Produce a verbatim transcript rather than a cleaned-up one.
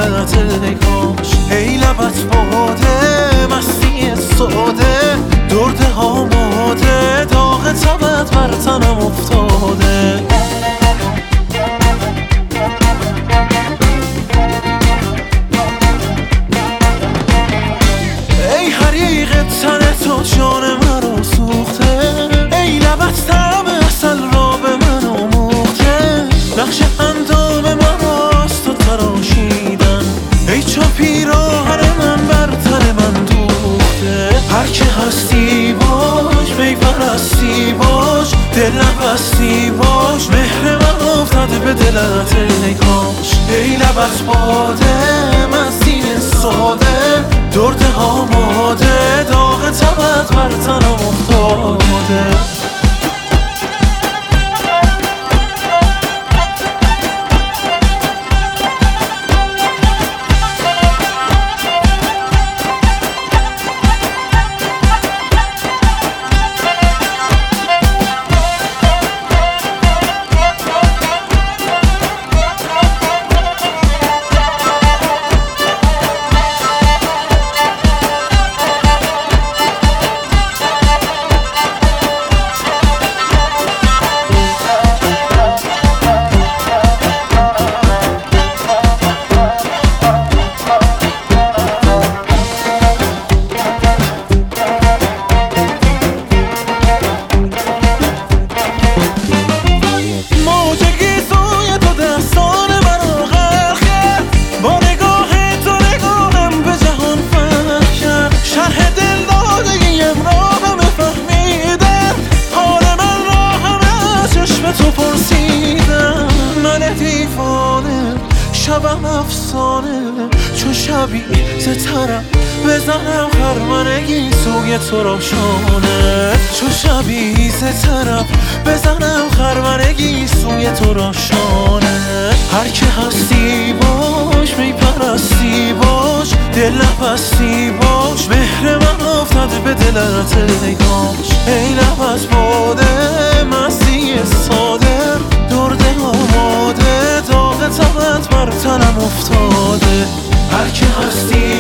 دلت ای کاش. ای لبت باده مستی ساده، درد آماده، داغ تبت بر تنم افتاده. ای حریق تن تو جان مرا سوخته، ای لبت طعم عسل را به من آموخته. نقش اندام من راست و تراشیدن، ای چو پیراهن من بر تن من دوخته. هر که هستی باش، می پرستی باش، دل نبستی باش، مهر من افتاده به دلت ای کاش. ای لبت باده مستی ساده، درد آماده، داغ تبت بر تنم افتاده. شبم افسانه چو شبی سترم بزنم خرمنگی سوی تو راشانه. چو شبی سترم بزنم خرمنگی سوی تو راشانه. هر که هستی باش، می پرستی باش، دل نبستی باش، مهر من افتاده به دلت ای کاش. ای لبت باده مستی ساده، درد آماده، داغ تبت بر تنم افتاده. هر که هستی